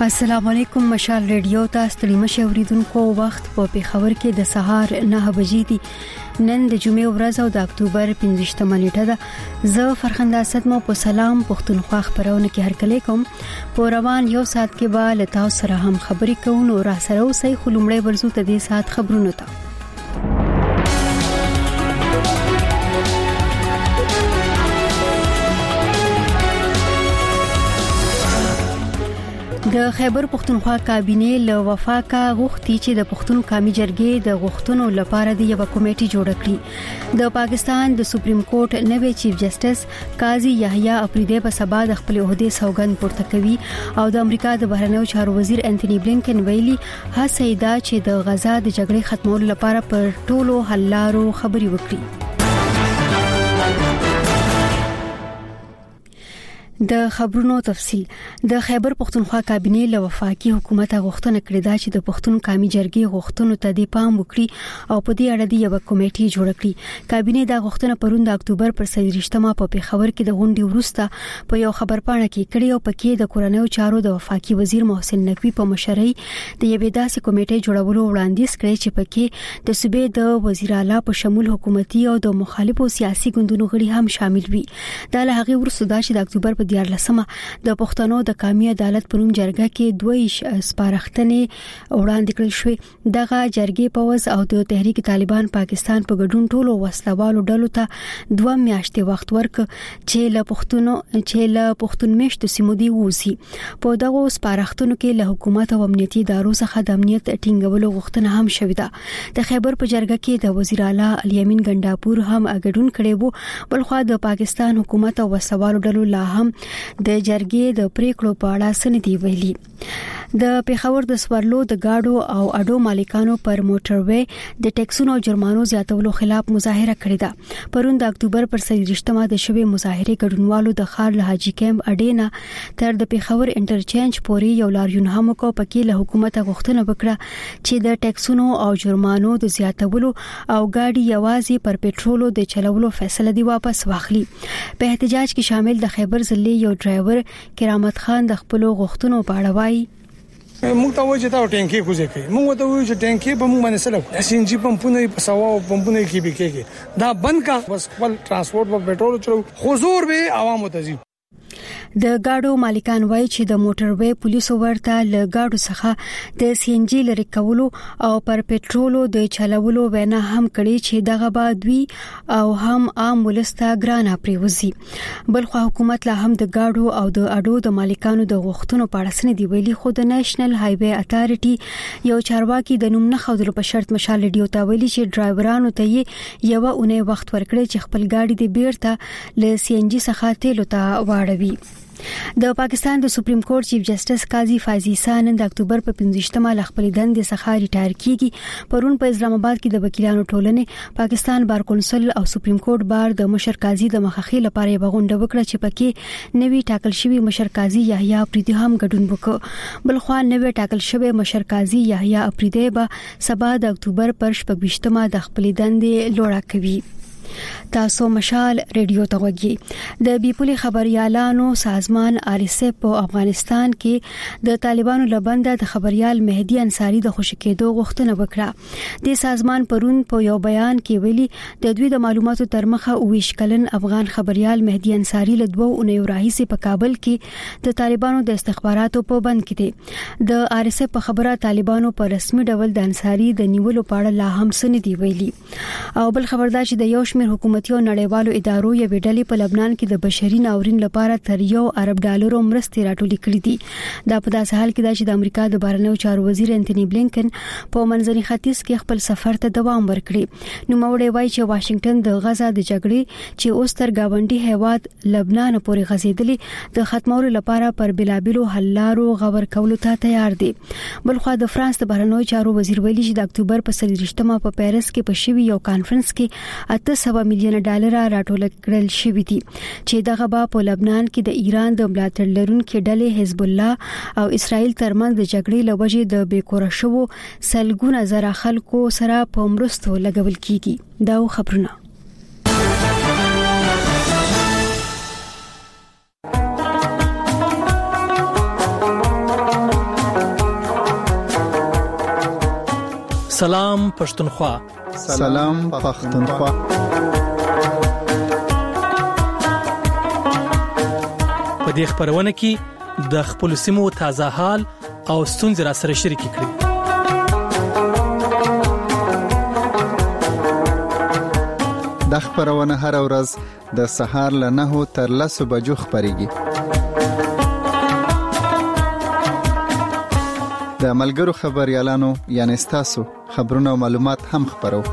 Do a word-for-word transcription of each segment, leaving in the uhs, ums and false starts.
السلام علیکم. مشال ریډیو ته ستړي مشه اوریدونکو. وخت په پیښور کې د سهار نه بجې دي. نن د جمعې ورځ او د اکتوبر پنځه نیټه ده. زه فرخنده اسد مو په سلام پښتونخوا خبرونه کې هرکلی کوم. په روان یو ساعت کې به له تاسو سره هم خبرې کوو. نو را سره اوسئ. خو لومړی ورزو ته دې ساعت خبرونه ته. د خیبر پښتونخوا کابینه له وفاقه غوښتي چې د پښتون قومي جرګې د غوښتنو لپاره د یو کمیټې جوړ کړي. د پاکستان د سپریم کورټ نوې چیف جسټس قاضي یحیی افریدی په سبا د خپل عہده سوګند پورته کوي او د امریکا د بهرنیو چارو وزیر انټونی بلینکن ویلي هڅه ده چې د غزا د جګړې ختمولو لپاره پر ټولو حل لارو خبري وکړي. د خبرونو تفصيل. د خیبر پښتونخوا کابینه له وفاقي حکومت غوښتنه کړې ده چې د پښتون قومي جرګې غوښتنو ته د پام وکړي او په دې اړه د یو کمیټې جوړ کړي. کابینه دا غوښتنه پروند د اکتوبر پر سیریشتما په پیښور کې د غونډې وروسته په یو خبرپاڼه کې کړي او پکې د کورنیو چارو د وفاقي وزیر محسن نقوی په مشرۍ د یو داسې کمیټې جوړولو وړاندیز کړی چې پکې د صوبې د وزیر اعلی په شمول حکومتي او د مخالفو سیاسي ګوندونو غړي هم شامل وي. دا له هغه وروسته د اکتوبر په دیار لسمه د پښتنو د قومي عدالت پروم جرګه کې دوه سپارښتنې وړاندې کړل شوې. دغه جرګې پوز او د تحریک طالبان پاکستان په ګډون ټولو وسلوالو ډلو ته دوه میاشتې وخت ورک چې له پښتنو چې له پښتون میشتو سیمو دی ووسی. په دغه سپارښتنو کې له حکومت او امنیتي ادارو څخه د امنیت ټینګولو غوښتنه هم شوې ده. د خیبر په جرګه کې د وزیر اعلی الیمین ګنداپور هم ګډون کړي وو. بلخو د پاکستان حکومت او وسلوالو ډلو لا هم د جرګې د پریکړو په اړه سندې ویلي. د پیښور د سوارلو د گاډو او اډو مالکانو پر موټر وې د ټیکسونو او جرمانو زیاتولو خلاف مظاهره کړې ده. پرون د اکتوبر پر سیریشتما د شوی مظاهره ګډونوالو د خار له حاجی کیمپ اډینا تر د پیښور انټرچینج پورې یو لاریون هم کو پکې له حکومت غوښتنه وکړه چې د ټیکسونو او جرمانو د زیاتولو او گاډي یوازې پر پېټرولو د چلولو فیصله دی واپس واخلي. په احتجاج کې شامل د خیبر ضلع یو ډرایور کرامت خان د خپل غوښتنو په اړه وایي موږ ته وایي چې دا ټینکی کوزه کوي. موږ ته وایي چې ټینکی په موږ باندې سره سي ان جی پمپونه په سوا او پمپونه کې به کېږي. دا بند کا بس خپل ترانسپورت په پېټرول چلو حضور به عوامو ته ځي. د گاډو مالکان وایي چې د موټر وې پولیسو ورته له گاډو څخه د سی ان جی لري کولو او پر پېټرولو د چلولو وینا هم کړي چې دغه بادوي او هم عام ولسته ګرانه پریوزي. بلخو حکومت لا هم د گاډو او د اډو د مالکانو د غوښتنو په اړه سندې ویلي. خو د نېشنل های وې اتارټي یو چارواکي د نوم نه خودلو په شرط مشال ریډیو ته ویلي چې ډرایورانو ته یې یو اونۍ وخت ورکړي چې خپل گاډي د بیرته له سی ان جی څخه تیلو ته واړوي. د پاکستان د سپریم کورټ چیف جسټس قاضي فاضل سان د اکتوبر په پنځه مه خپل دندې څخه ریټایر کیږي. پرون په اسلام آباد کې د وکیلانو ټولنې پاکستان بار کونسل او سپریم کورټ بار د مشر قاضي د مخخي لپاره یو غونډه وکړه چې پکې نوی ټاکل شوی مشر قاضي یحیی افریدی هم ګډون وکړ. بلخو نوی ټاکل شوی مشر قاضي یحیی افریدی به سبا د اکتوبر پر شپږ مه د خپل دندې لوړه کوي. تاسو مشال ریډیو ته وګورئ. د بیپولي خبريالانو سازمان آر اس اف په افغانستان کې د طالبانو لبنده د خبريال مهدي انصاری د خوشکېدو غوښتنه وکړه. د سازمان پرون په یو بیان کې ویلي د دوی د معلوماتو تر مخه اویش کلن افغان خبريال مهدي انصاری له دوه اونیو راهیسې په کابل کې د طالبانو د استخباراتو په بند کې دي. د آر اس اف په خبره طالبانو په رسمي ډول د انصاری د نیولو په اړه لا هم څه ندي ویلي. او بل خبردار چې د یو شمېر حکومتي او نړیوالو ادارو یې ویډلې په لبنان کې د بشري ناورین لپاره تر یو ارب ډالرو مرستې راټولې کړې دي. دا په داسې حال کې ده چې د امریکا د بهرنیو چارو وزیر انټونی بلینکن په منځني ختیځ کې خپل سفر ته دوام ورکړي. نو موړې وایي چې واشنگټن د غزا د جګړې چې اوس تر گاونډي هیواد لبنان پورې غځېدلې د ختمولو لپاره پر بلابلو حل لارو غور کولو ته تیار دي. بلخو د فرانس د بهرنیو چارو وزیر ویلي چې د اکتوبر په څلوېښتمه په پیرس کې په شوی یو کانفرنس کې اته سوه میلیون ډالر راټول کړل شوی دي چې دغه به په لبنان کې د ایران د ملاتړ لرونکو ډلې حزب الله او اسرائیل ترمنځ د جګړې لوجې د بیکوره شوو سلګونه زره خلکو سره په مرستو لګول کیږي. دا خبرونه سلام پښتونخوا. سلام پښتونخوا. په دې خبرونه کې د خپل سیمو تازه حال او ستونزې را سره شریک کړئ. د خبرونه هر ورځ د سهار له نهو تر لسو بجو خبريږي. د ملګرو خبريالانو یعنی تاسو خبرونه او معلومات هم خبرو.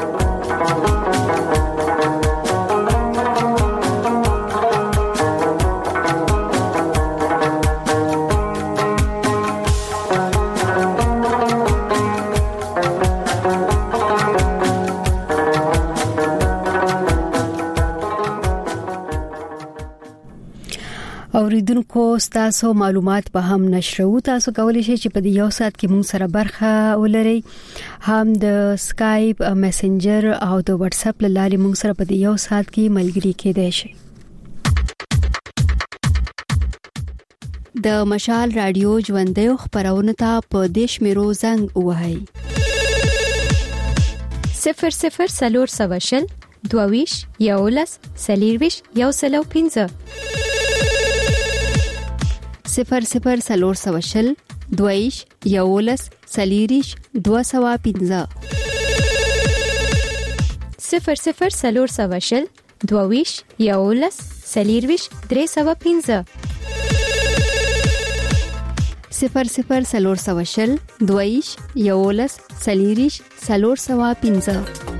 اوریدونکو تاسو معلومات به هم نشرو. تاسو کولی شئ چې په دې یو ساعت کې موږ سره برخه ولرئ. هم د سکایپ، میسنجر او د واتس اپ لارې موږ سره په دې یو ساعت کې ملګری کېدای شئ. د مشال رادیو ژوندۍ خبرونه ته په دیش میرو زنګ وهاي صفر صفر سلور سواشل دوویش یولس سلیرویش یو سلو پینځه صفر صفر سلور سواشل دویش یولس سلیریش دو سوا پینځه صفر صفر سلور سواشل دویش یولس سلیرویش درې سوا پینځه صفر صفر سلور سواشل دویش یولس سلیریش سلور سوا پینځه.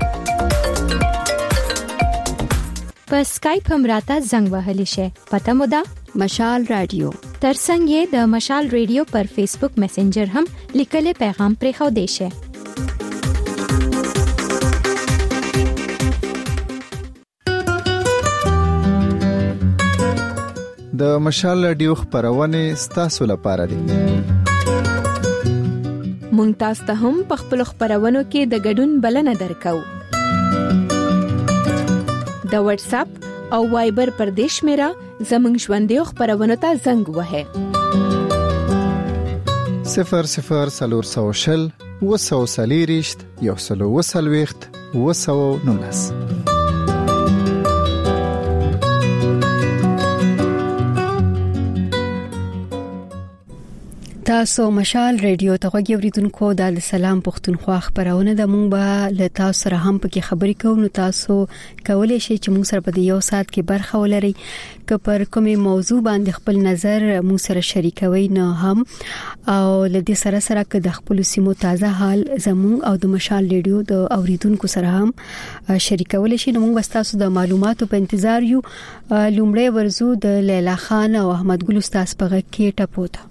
په سکایپ هم راته زنګ وهلی شي. پته مو ده مشال رادیو. ترڅنګ یې د مشال رادیو پر فیسبوک میسنجر هم لیکلي پیغام پرې خو دی شي. د مشال رادیو خبرونه ستاسو لپاره دي. مونږ تاسو ته هم په خپل خبرونو کې د ګډون بلنه درکو. د واتس اپ او وایبر پر دیش میرا زمنګ ژوندۍ خبرونه ته زنګ وهه صفر صفر سلور سوشل وسو سلیریشت یو سلو وسلويخت وسو نونس. تاسو مشال رادیو ته غوږی اوریدونکو د سلام پښتونخوا خبرونه د مونږ به له تاسو سره هم پکې خبرې کوو. نو تاسو کولای شئ چې مونږ سره په یو ساعت کې برخه ولرئ. که پر کومه موضوع باندې خپل نظر مونږ سره شریکوي نه هم او لدې سره سره که د خپل سیمو تازه حال زموږ او د مشال رادیو د اوریدونکو سره هم شریکول شي. نو مونږ تاسو د معلوماتو په انتظار یو. لومړی ورزو د لیلا خان او احمد ګل استاد په غږ کې ټپوته.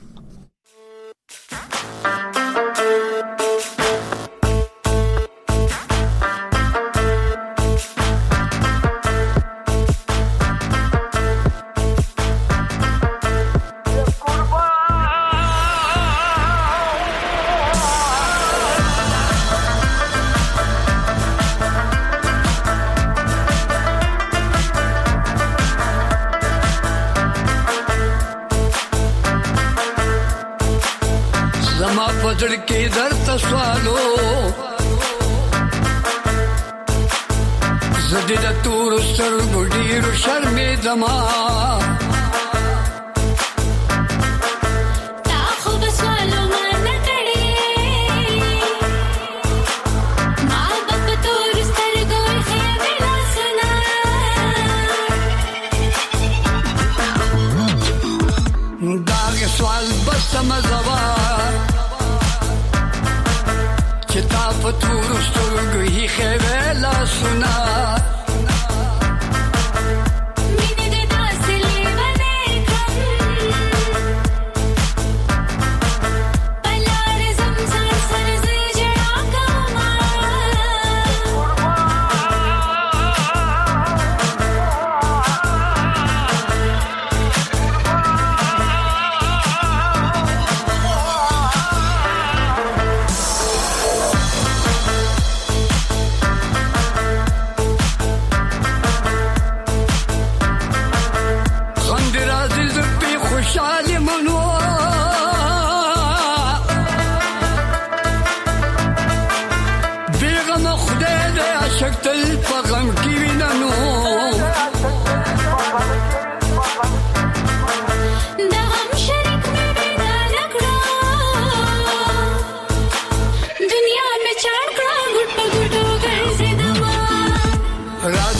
पजड़ के दर तस्वालो जदीद तूर सर गुडीर शर्मे दमा दाग सवाल बस समझवा فتور سترګې خېلا سنا مینه د داسلې باندې کم بلار زمزم سر زجړا کما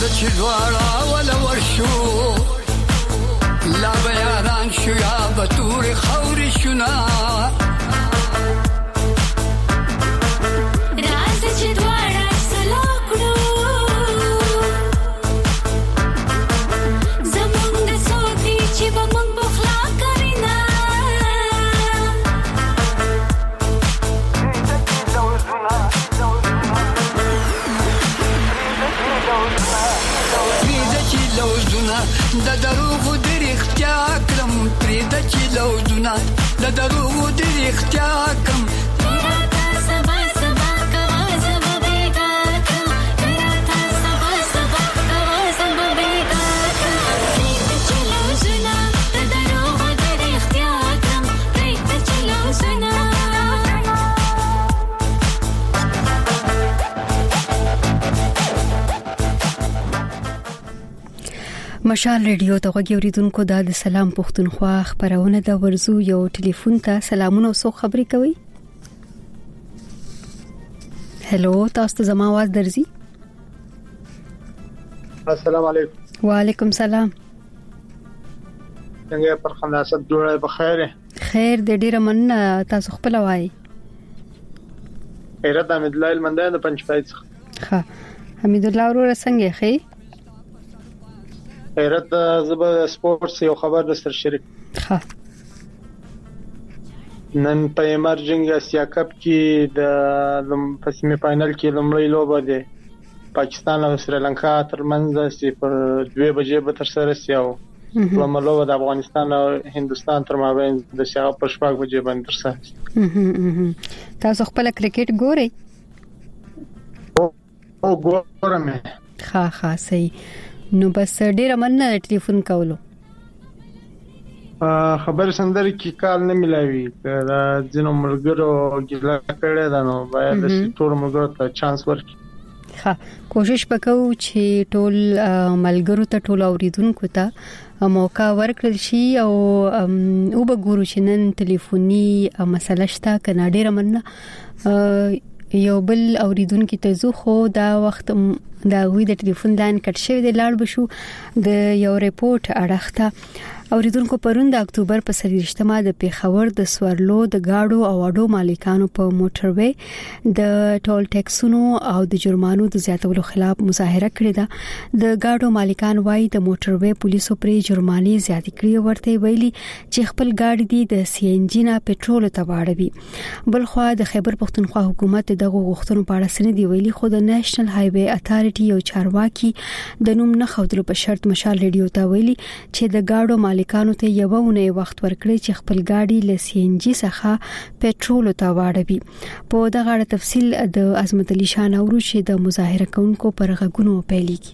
چې دواړه ولا ورشو لا به یاران شو یا به تورې خاورې شونا راځه چې دواړه سلا کړو زمونږ د سوتي چې به مونږ بخلا کرینا پریده چې لوزونه د دروغو د رښتیا کړم پریده چې لوزونه د دروغو د رښتیا کړم مشال ریډیو ته غوږی اوریدونکو د سلام پښتونخوا خبرونه د ورزو یو ټلیفون ته سلامونه او سو خبري کوي. هلو تاسو ته زما आवाज درځي؟ السلام علیکم. وعلیکم سلام. څنګه پر خلاصت جوړه بخیر؟ خیر دې ډیره مننه. تاسو خپل وایي؟ خیرت حمید الله المندان د پنځپای څخه. ها حمید الله ورور څنګه خې؟ خیرت زبر سپورتس یو خبر د سر شریک. ها نن په ایمرجنګ اسیا کپ کې د په سیمه فائنل کې لومړی لوبه ده پاکستان او سریلانکا ترمنځ چې پر دوه بجې به تر سره سیاو لومړی لوبه د افغانستان او هندستان تر مابین د شپږ پر شپږ بجې باندې تر سره. تاسو خپل کرکټ ګورئ؟ او ګورم. ها ها صحیح. نو بس ډیر مننه ټلیفون کولو. خبر سندري کې کال نه ملاوي دا ځینو ملګرو ګیله کړې ده نو باید د ټول ملګرو ته چانس ورکړي. ها کوشش وکړو چې ټول ملګرو ته ټول اوریدونکو ته موقع ورکړل شي او او وګورو چې نن ټلیفوني مسله شته کنه. ډیر مننه. یو بل اوریدونکو ته زو خو دا وخت دا وی د ټلیفون لاین کټ شوی دی. لاړ بشو د یو ریپورت اړخته اوریدونکو پرون د اکتوبر په سرشتمه د پیښور د سوارلو د گاډو او اډو مالکانو په موټروي د ټول ټیکسونو او د جرمانو د زیاتولو خلاف مظاهره کړې ده. د گاډو مالکان وايي د موټروي پولیسو پرې جرمانې زیاتې کړې ورته ویلي چې خپل گاډي دي د سی ان جی نه پټرول ته واړوي. بلخو د خیبر پښتونخوا حکومت دغه غوښتنو په اړه سندې ویلي خو د نېشنل هایوي اتھارټي او چارواکي د نوم نه خودلو په شرط مشال ریډیو ته ویلي چې د گاډو مالکانو ته یو ونه وخت ورکړي چې خپل گاډي ل سی ان جی څخه پټرول ته واړوي. په دغه اړه تفصیل د عظمت علي شاه نورو چې د مظاهره کوونکو پر غږونو پیلېږي.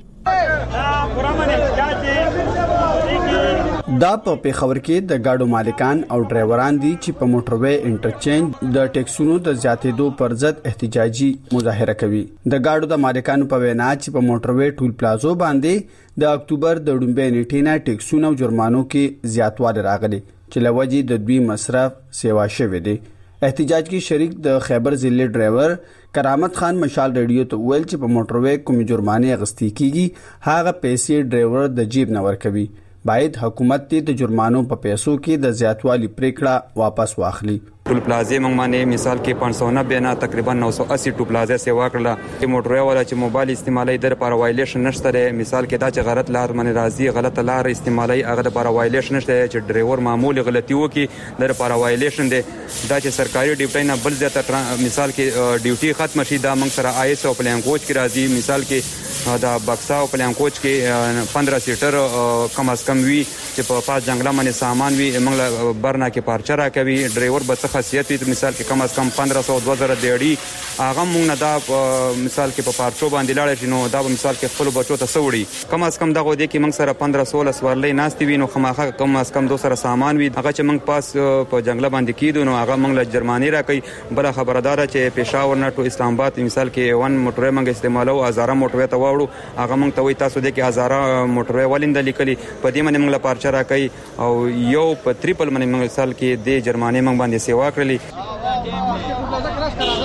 دا په پیښور کې د گاډو مالکان او ډرایوران دي چې په موټروي انټرچینج د ټیکسونو د زیاتېدو پر ضد احتجاجي مظاهره کوي. د گاډو د مالکانو په وینا چې په موټروي ټول پلازو باندې د اکتوبر د ډومبې نیټې نه ټیکسونو او جرمانو کې زیاتوالی راغلي چې لوجې د دوی مصرف سیوا شوی دی. احتجاج کې شریک د خیبر ضلع ډرایور کرامت خان مشال ریډیو ته ویل چې په موټروي کوم جرمانه اغستې کیږي هغه پیسې ډرایور د جیب نه ورکوي. باید حکومت ته د جرمانو په پیسو کې د زیاتوالي پریکړه واپس واخلي. ټول پلازې موږ باندې مثال کې پانچ سو نوي نه تقریبا نو سو اسی ټول پلازې سیوا کړله چې موټروي والا چې موبایل استعمالي در پر وایلیشن نشته. مثال کې دا چې غلط لار باندې راځي غلط لار استعمالي هغه د پر وایلیشن نشته چې ډرایور معمولی غلطي وکي در پر وایلیشن دی. دا چې سرکاري ډیوټي نه بل زیاته مثال کې ډیوټي ختم شي دا موږ سره آی اس او پلان کوچ کې راځي. مثال کې دا بکسا او پلان کوچ کې پندرہ سیټر کم از کم وی چې په پاس جنگلا باندې سامان وی موږ برنا کې پارچا را کوي. ډرایور به څه خاصیت وي مثال کې کم از کم پندرہ سو دو هزار دیړي هغه موږ نه دا مثال کې په پارچو باندې لاړ شي نو دا مثال کې خپل بچو ته سوړي کم از کم دغه دی کې موږ سره پندرہ سو لسورلې ناشتي وي نو خماخه کم از کم دو سره سامان وي هغه چې موږ پاس په جنگلا باندې کیدو نو هغه موږ له جرمانی را کوي. بل خبردار چې پېښور نه ټو اسلام آباد مثال کې ون موټر موږ استعمالو هزار موټر ته واوړو هغه موږ ته وي تاسو د کې هزار موټر ولند لیکلي په دې باندې موږ له پارچا را کوي او یو په ټریپل باندې مثال کې د جرمانی موږ باندې سیوا کړلې.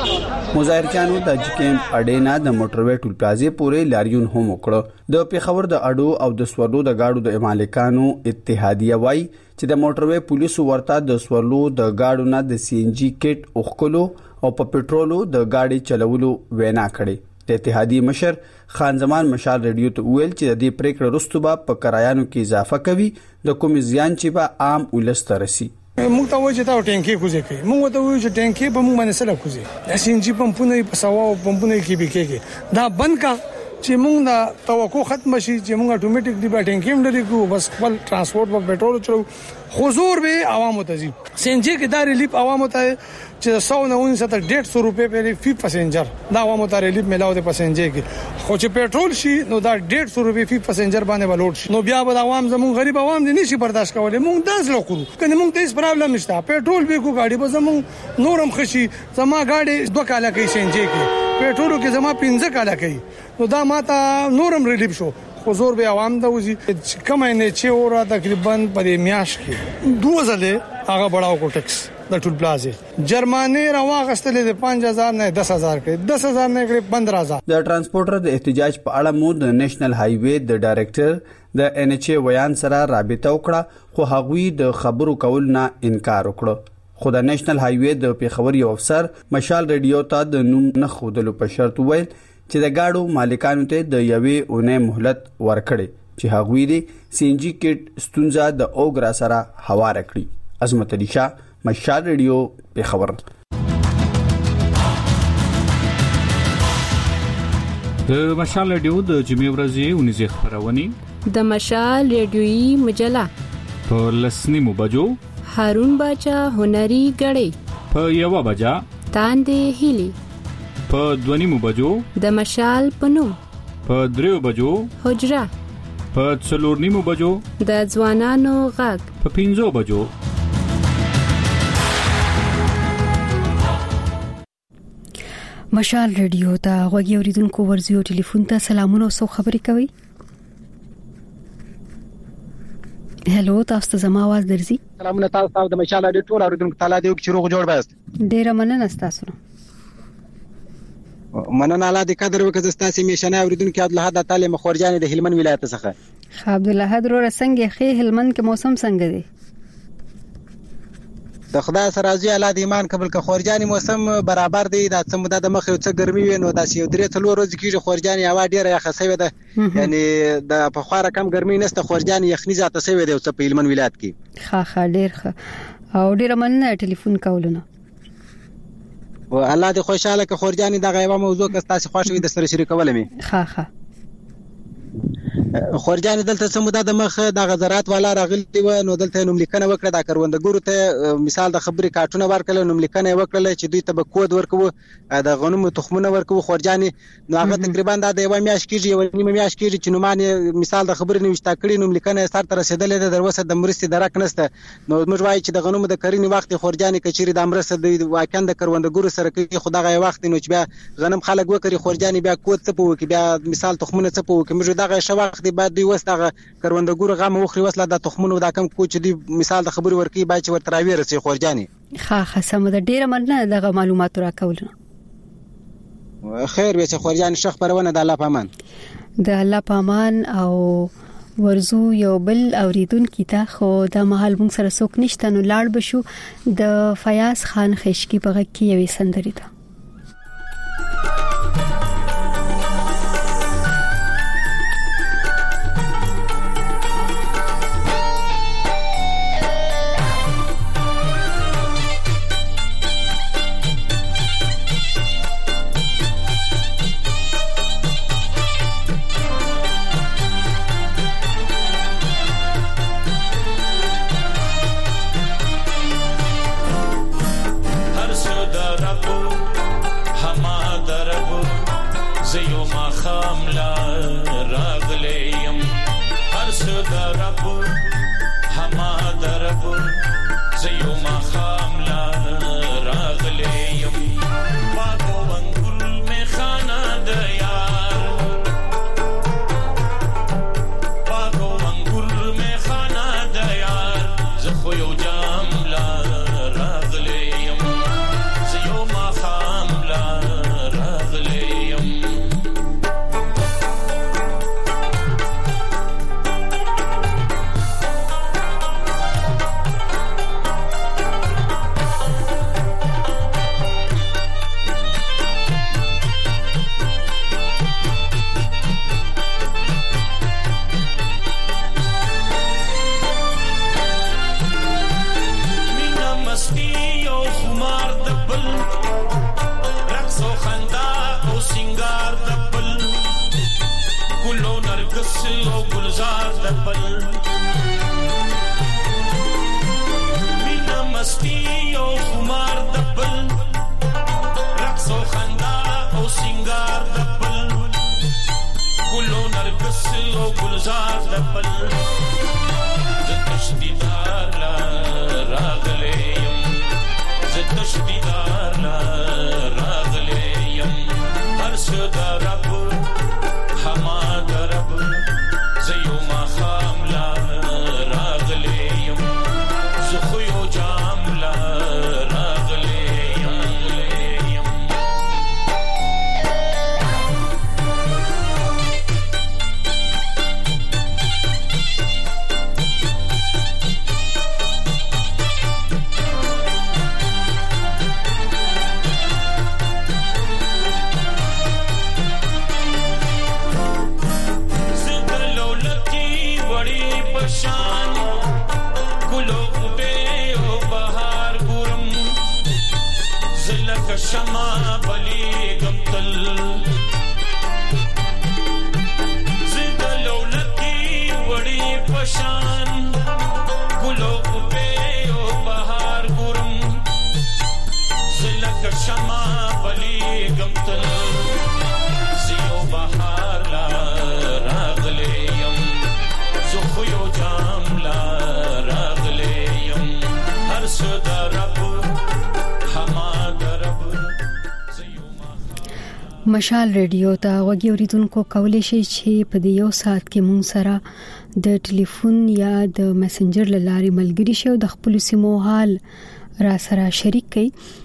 مظاهرچیانو د جکیم اډینا د موټروي ټول پلازې پورې لاریون هم وکړ. د پیښور د اډو او د سورلو د گاډو د مالکانو اتحادیه وای چې د موټروي پولیسو ورته د سورلو د گاډو نه د سی ان جی کټ اوخکلو او په پټرولو د گاډي چلولو وینا کړي. د اتحادیه مشر خان زمان مشال ریډیو ته ویل چې د دې پریکړه وروسته به په کرایانو کې اضافه کوي د کوم زیان چې به عام ولست رسي. موږ ته وایي چې دا ټینکی کوزي کوي موږ ته وایي چې ټینکی په موږ باندې سره کوزي د سی ان جی پمپونه په سوا پمپونه کې به کېږي دا بند کا چې موږ دا توقع ختم شي چې موږ اتوماتیک دی به ټینکی مډري کو بس خپل ترانسپورت په پټرول چلو حضور به عوامو ته زی سی ان جی کې دا ریلیف عوامو ته چې سو نه ونسته ډیढ़ سو روپے په فی پسنجر دا عوامو ته ریلیف ملاو د پسنجر کې خو چې پټرول شي نو دا ډیढ़ سو روپے فی پسنجر باندې ولوټ شي نو بیا به عوام زمون غریب عوام دي نشي برداشت کولای موږ داس لوکو کنه موږ ته هیڅ پرابلم نشته پټرول به کو گاډي به زمون نورم خشي زما گاډي دوه کاله کې سی ان جی کې پټرول کې زما پنځه کاله کې نو دا ماته نورم ریلیف شو حضور به عوام د وزي کمه نه چې اورا تقریبا په میاش کې دوه ځله هغه بڑاو کو ټیکس د ټول پلازې جرمانه راوغستلې د پنځه هزار نه دس هزار کې دس هزار نه کې پندرہ هزار. د ترانسپورټر د احتجاج په اړه مو د نېشنل های وې د ډایریکټر د ان ایچ ای ویان سره رابطه وکړه خو هغوی د خبرو کول نه انکار وکړ. خو د نېشنل های وې د پیښور یو افسر مشال ریډیو ته د نوم نه خودلو په شرط ویل چې د گاډو مالکانو ته د یوې اونۍ مهلت ورکړي چې هغوی د سی ان جی کټ ستونزه د اوګرا سره هوار کړي. عظمت علي شاه مشال ریډیو پیښور. د مشال ریډیو د جمعې ورځې ونیزه خبرونه د مشال ریډیویي مجله په لسنیمو بجو هارون باچا هنري غړي په یو بجا تاندې هلي په دونیمو بجو د مشال پنوم په دریو بجو حجره په څلورنیمو بجو د ځوانانو غږ په پنځو بجو. مشال ریډیو ته غوږی اوریدونکو ورزیو ټلیفون ته سلامونه او سو خبرې کوي. هلو تاسو ته زما आवाज درځي؟ سلامونه تاسو د مشال ریډیو ټول اوریدونکو تعالی دې چې روغ جوړ بست. ډیر مننه تاسو. مننه الله دې قدر وکړي تاسو میشنه اوریدونکو عبد الحد تعالی مخورجان د هلمند ولایت څخه. عبد الحد رو رسنګ خې هلمند کې موسم څنګه دی؟ د خدای سره راضي الله دې ایمان قبول ک خورجاني موسم برابر دی د څه مده د مخ یو څه ګرمي وي نو د یو درې څلور ورځې کې خورجاني هوا ډیره یخه سوي ده یعنی د په خواره کم ګرمي نشته خورجاني یخني ذاته سوي دی په هلمند ولایت کې. ها ها ډیر ښه او ډیر مننه ټلیفون کولونه. و الله دې خوشاله ک خورجاني دغه یو موضوع که تاسو خوښوي د سره شریکول مې. ها ها خورجان دلته سموده د مخ د غزرات والا راغلی و نو دلته نوم لیکنه وکړه د کروندګرو ته مثال د خبري کارتونه ورکړل نوم لیکنه وکړل چې دوی ته به کود ورکو د غنمو تخمونه ورکو خورجان نو هغه تقریبا د یو میاش کېږي یو نیمه میاش کېږي چې نو معنی مثال د خبري نوښتا کړی نوم لیکنه سر تر رسیدلې د دروسه د مرستې درک نسته نو موږ وایي چې د غنمو د کرینی وخت خورجان کچيري د امرسه د واکند د کروندګرو سره کې خدای وخت نو چې بیا غنم خلک وکړي خورجان بیا کود څه پوکي بیا مثال تخمونه څه پوکي موږ دغه شوخ دی بعد دوی وسته کروندګرو غم وخري وسله د تخمونو د کم کوچ دی مثال د خبري ورکی با چې ورتراوي رسي خورجاني. ها ها سم د ډیره مننه دغه معلومات راکولنه. خیر به خورجاني شخ پرونه د الله پامان د الله پامان او ورزو یو بل اوریدونکو ته خو د محل مون سره څوک نشته نو لاړ بشو د فیاض خان خشکی په غږ کې یوې سندري ده. Love گلزار د بل مینا مستی او خمار د بل رقص او خندا او سنگار د بل ګلو نرګس او گلزار د بل د تشدیدار لا راغلیم ز تشدیدار لا راغلیم هر څه د رب حماد رب زيو ما خاملا راغليم زخيو جاملا راغليم شان ګلو بوټه او بهار ګورم زلک شمع بلی گمتل زد لولکی وړي پشان ګلو بوټه او بهار ګورم زلک شمع بلی گمتل زیو بهار لا راغلیم زخيو جاملا راغليم هر څه د رب حماد رب مشال ریډیو ته وګورئ اوریدونکو کولای شي چې په دې یو ساعت کې مونږ سره د ټلیفون یا د میسنجر لارې ملګری شو د خپل سیمو حال را سره شریک کړئ.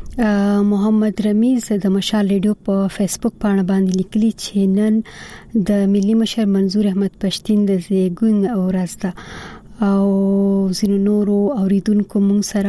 محمد رمیز د مشال ریډیو په فیسبوک باندې باندې لیکلي چې نن د ملي مشر منظور احمد پښتين د زیګون او راستا او زینو نورو اوریدونکو مون سره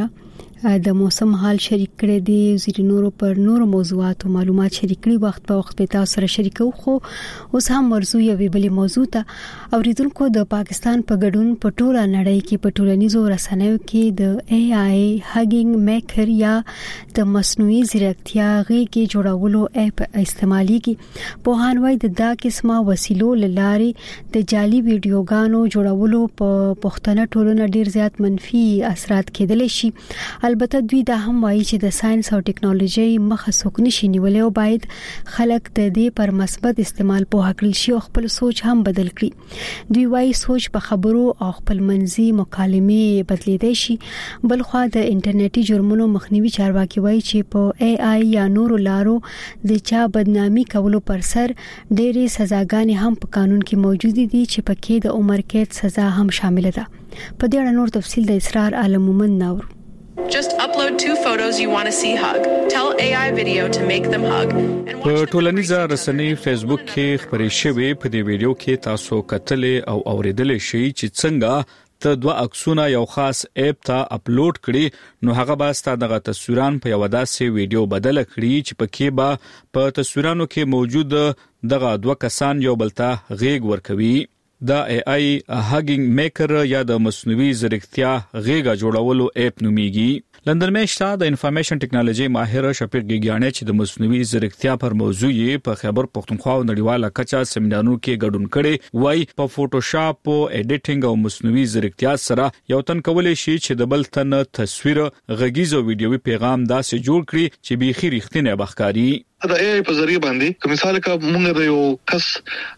د موسم حال شریک کړي دي زیر نورو پر نورو موضوعات او معلومات شریک کړي وخت په وخت به تاسو سره شریکو خو اوس هم مرزو یو بلی موضوع ته اوریدونکو د پاکستان په ګډون په ټوله نړۍ کې په ټولنیزو رسنیو کې د اے آی هاګینګ میکر یا د مصنوعي ځیرکتیا غږی جوړولو اپ استعماليږي. په هانوي د دا قسمه وسیلو لاري د جعلي ویډیوګانو جوړولو په پښتنه ټولنه ډیر زیات منفي اثرات کېدل شي. البته دوی دا هم وایي چې د ساينس او ټیکنالوژي مخه څوک نشي نیولای او باید خلک د دې پر مثبت استعمال په هکل شي او خپل سوچ هم بدل کړي. دوی وایي سوچ په خبرو او خپل منځي مکالمې بدلیدای شي. بل خو د انټرنیټي جرمونو مخنیوي چارواکي وایي چې په اي اي یا نورو لارو د چا بدنامي کولو پر سر ډېری سزاګانې هم په قانون کې موجود دي چې پکې د عمر قید سزا هم شامل ده. په دې اړه نور تفصیل د اسرار عالم مومن نور. Just upload two photos you want to see hug. Tell A I video to make them hug. په ټولنیزه رسنۍ فیسبوک کې خبرې شوې په دې ویډیو کې تاسو کتلې او اوریدلې شي چې څنګه ته دوه عکسونه یو خاص اپ ته اپلوډ کړي نو هغه به ستاسو دغه تصویران په یو داسې ویډیو بدل کړي چې پکې به په تصویرانو کې موجود دغه دوه کسان یو بل ته غېږ ورکوي. دا اي اي هاګینګ میکر یا د مصنوعي ځیرکتیا غېږه جوړولو اپ نوميږي. لندن کې شته د انفارمیشن ټیکنالوژي ماهر شفیق ګیګیانه چې د مصنوعي ځیرکتیا پر موضوع یې په خیبر پختونخوا او نړیواله کچه سیمینارونو کې ګډون کړي وای په فوټوشاپ او ایډیټینګ او مصنوعي ځیرکتیا سره یو تن کولای شي چې د بل تن تصویر غږیز او ویډیوي پیغام داسې جوړ کړي چې بيخي رښتینی بخکاری. دا اي په ذریعہ باندې کوم مثال کا موږ د یو کس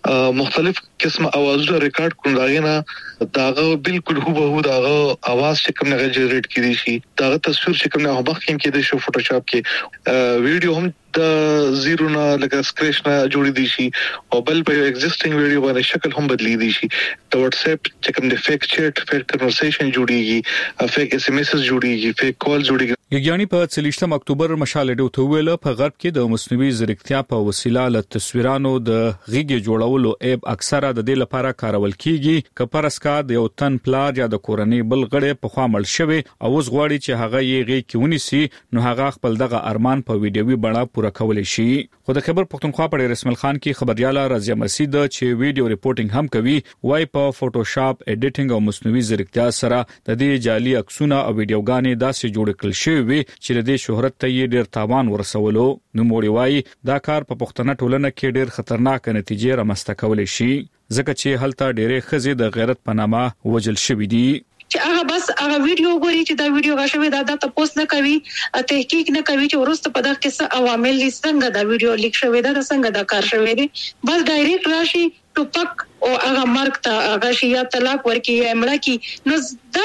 مختلف قسمه اوازونه ریکارډ کړو داغه داغه بالکل هو به داغه आवाज چې کوم نه جنریټ کړي شي داغه تصویر چې کوم نه هبخ کې کېد شي فوټوشاپ کې ویډیو هم د زیرو نه لکه سکریچ نه جوړې دي شي او بل په ایگزیسټینګ ویډیو باندې شکل هم بدلی دي شي. د واتس اپ چې کوم د فیک چیټ فیک کنورسیشن جوړيږي فیک اس ام اس جوړيږي فیک کال جوړيږي. ګیګیانی په څلورم اکتوبر مشال ډیو ته ویل په غرب کې د مصنوعي ځیرکتیا په وسیله له تصویرانو د غږی جوړولو اپ اکثره د دې لپاره کارول کیږي ک پرسکا د یو تن پلار یا د کورنۍ بل غړي په خوا مل شوی او اوس غواړي چې هغه یې غږی کیونی سي نو هغه خپل دغه ارمان په ویډیوي بڼه پوره کولای شي. خو د خیبر پختونخوا په رسمل خان کې خبرياله رضیا مسید چې ویډیو ریپورټینګ هم کوي وای په فوټوشاپ ایډیټینګ او مصنوعي ځیرکتیا سره د دې جعلي عکسونه او ویډیوګانې داسې جوړ کړل شوی چې د دې شهرت ته یې ډیر تاوان ورسولو. نو موړي وای دا کار په پښتنه ټولنه کې ډیر خطرناک نتیجې رامنځته کولای شي ځکه چې هلته ډېرې ښځې د غیرت په نامه وژل شوې دي. چې هغه بس هغه ویډیو ګوري چې دا ویډیو غاښوي دا د تاسو نه کوي تحقیق نه کوي چې ورسته په دغه کې څه عوامل دي څنګه دا ویډیو لیک شوی دا څنګه دا کار شوی دی بس ډایرکټ راشي ټوپک او هغه مرګ ته هغه شي یا طلاق ورکی یا مړه کی نو دا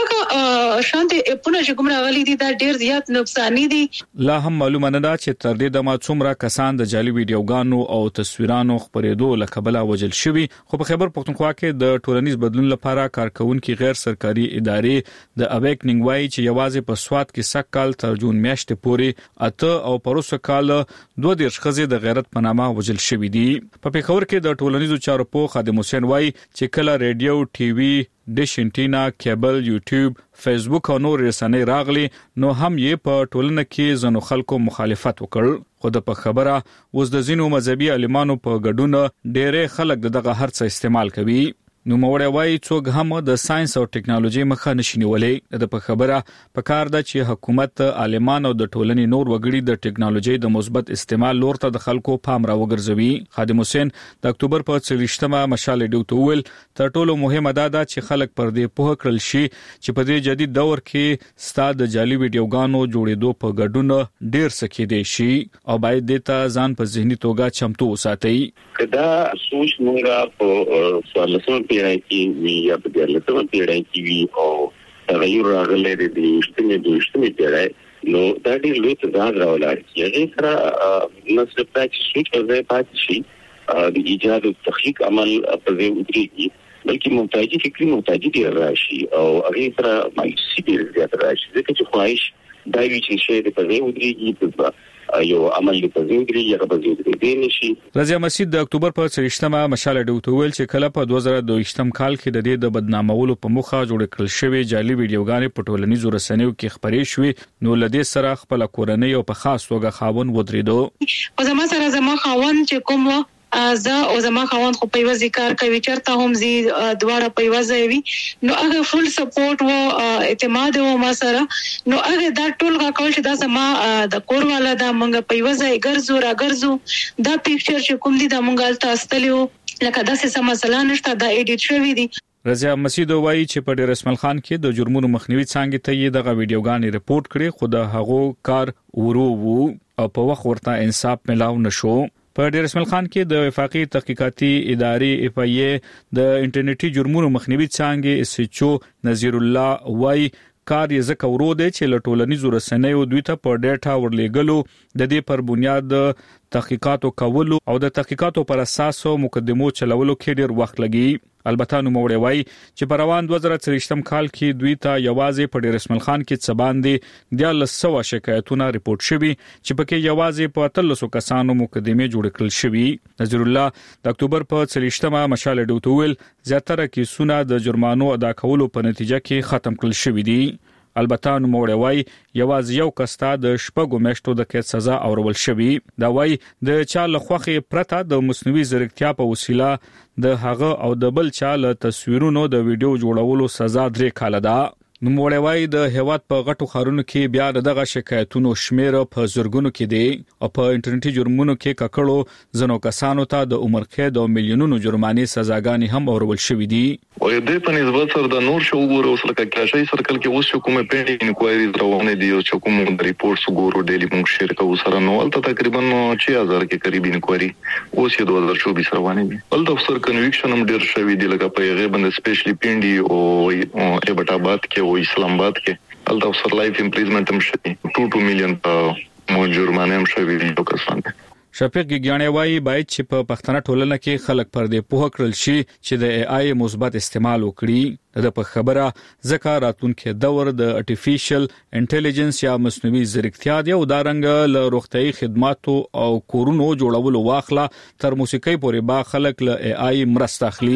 شانت په نشه کوم راغلي دي دا ډیر زیات نقصان دي. لا هم معلومه نه ده چې تر دې د ما څومره کسان د جعلي ویډیوګانو او تصویرانو خبرېدو لکبله وجل شوی. خو په خیبر پختونخوا کې د ټولنیز بدلون لپاره کارکونکو غیر سرکاري ادارې د اویکنینګ وای چې یوازې په سواد کې سکهال تر جون میاشتې پورې اته او پروسه کال دوه دیرش خزې د غیرت په نامه وجل شوی دي. په پیښور کې د ټولنیزو چارو په خادم حسین وای چې کله ریډیو ټي وي ډیش انټینا کیبل یوټیوب فیسبوک او نور رسنۍ راغلي نو هم یې په ټولنه کې زنو خلکو مخالفت وکړ. خو د په خبره اوس د زینو مذهبي عالمانو په ګډون ډېرې خلک دغه هرڅه استعمال کوي. نو موړی وای څوک هم د ساينس او ټکنالوژي مخه نشي نیولې. د په خبره په کار ده چې حکومت عالمان او د ټولنې نور وګړي د ټکنالوژي د مثبت استعمال لور ته د خلکو پام را وګرځوي. خادم حسین د اکتوبر په څلوېښتمه مشال ډیوټ ویل تر ټولو مهمه ده چې خلک پر دې پوه کړل شي چې په دې جدید دور کې ستاد د جعلي ویډیوګانو جوړېدو په ګډون ډیر سکه دي شي او باید د ته ځان په ذهني توګه چمتو وساتئ. کدا سوچ مونږه په سوالسمه پیړۍ کې وی یا په دغه پیړۍ کې وی او تغیر راغلی دی د شتمې د شتمې پیړۍ نو دا ډېر لوی تضاد راولای چې هغه سره نو څه پاتې شي چې پاتې شي د ایجاد او تحقیق عمل په دې ودرېږي بلکې محتاجي فکری محتاجي دی راشي او هغه سره مایوسي ډېر زیات راشي ځکه چې خواهش دا وی چې شی د په دې ودرېږي په یو عمل د تزیدري یا غوځېدل دي نشي. رضیا مسید د اکتوبر په څلوېښتمه مشال ډیوټ ویل چې کله په دوه زره دوه کال کې د دې د بدنامولو په مخه جوړ کړل شوی جعلي ویډیوګانې په ټولنیزو رسنیو کې خبرې شوې نو لدې سره خپل کورنۍ او په خاص توګه خاون ودرېدو. او زما سره زما خاون چې کوم زه او زما خاوند خو په یو ذکر کوي چرته هم زی دواړه په یو ځای وي نو هغه فل سپورټ او اعتماد او ما سره نو هغه دا ټول غاکول چې دا زما د کور والا دا مونږ په یو ځای ګرځو را ګرځو دا پیکچر چې کوم دي دا مونږ تل استلیو لکه دا څه مسله نشته دا ایډیټ شوی دي. رضیا مسید وایي چې په ډیر اسمل خان کې د جرمونو مخنیوي څنګه ته یې دغه ویډیوګانې رپورت کړي خو د هغو کار ورو وو او په وخت ورته انصاف ملاو نشو. په ډیر اسمل خان کې د وفاقي تحقیقاتي ادارې اف ای ای د انټرنیټي جرمونو مخنیوي څنګه اس ایچ او نذیر الله وای کار یې زکه ورو دی چې لټولنیزو رسنیو دوی ته په ډیټا ورلېګلو د دې پر بنیاد تحقیقاتو کولو او د تحقیقاتو پر اساس مقدمو چلولو کې ډیر وخت لګي. البته نو موړی وای چې په روان دوه زره څلوېښتم کال کې دوی ته یوازې په ډیر اسمل خان کې څه باندې د لسو شکایتونه ریپورت شوي چې پکې یوازې په اتلسو کسانو مقدمه جوړ کړل شوي. نذیر الله د اکتوبر په څلوېښتمه مشال ډیوټ ویل زیاتره کیسونه د جرمانو ادا کولو په نتیجه کې ختم کړل شوي دي. البته نو موړی وای یوازې یو کستا د شپږو میاشتو د قید سزا اورول شوی. دا وای د چا له خوخه پرته د مصنوعي ځیرکتیا په وسیله د هغه او د بل چا له تصویرونو د ویډیو جوړولو سزا درې کاله ده. نو موړی وای د هیواد په غټو خارونو کې بیا دغه شکایتونو شمیر په زرګونو کې دي او په انټرنیټي جرمونو کې ککړو زنو کسانو ته د عمر قید او میلیونونو جرمانې سزاګانې هم اورول شوې دي. او دې په نسبت سره د نور شو وګورو سره کې کاشي سرکل کې اوس کومه پېنډینګ انکوایریز روانه دي او چې کوم ریپورټس وګورو ډیلی موږ شیر کوو سره نو ولته تقریبا چھه هزار کې قریب انکوایری اوس یې دوه هزار چوبیس روانه دي. ولته افسر کنویکشن هم ډیر شوی دی لکه په هغه باندې سپیشلی پېنډي او ایبټاباد کې او اسلام آباد کې الته افسر لایف امپریزمنت هم شوی ټو ټو میلیون په مو جرمانه هم شوی دی کسان. شفیق ګیانې وایي باید چې په پښتنه ټولنه کې خلک پر دې پوه کړل شي چې د ای آی مثبت استعمال وکړي. د په خبره ځکه راتلونکي دور د ارتفیشل انټيليجنس یا مصنوعي ځیرکتیا دی او دا رنګ له روغتيایي خدماتو او کورونو جوړولو واخله تر موسیقي پورې با خلک له ای آی مرسته اخلي.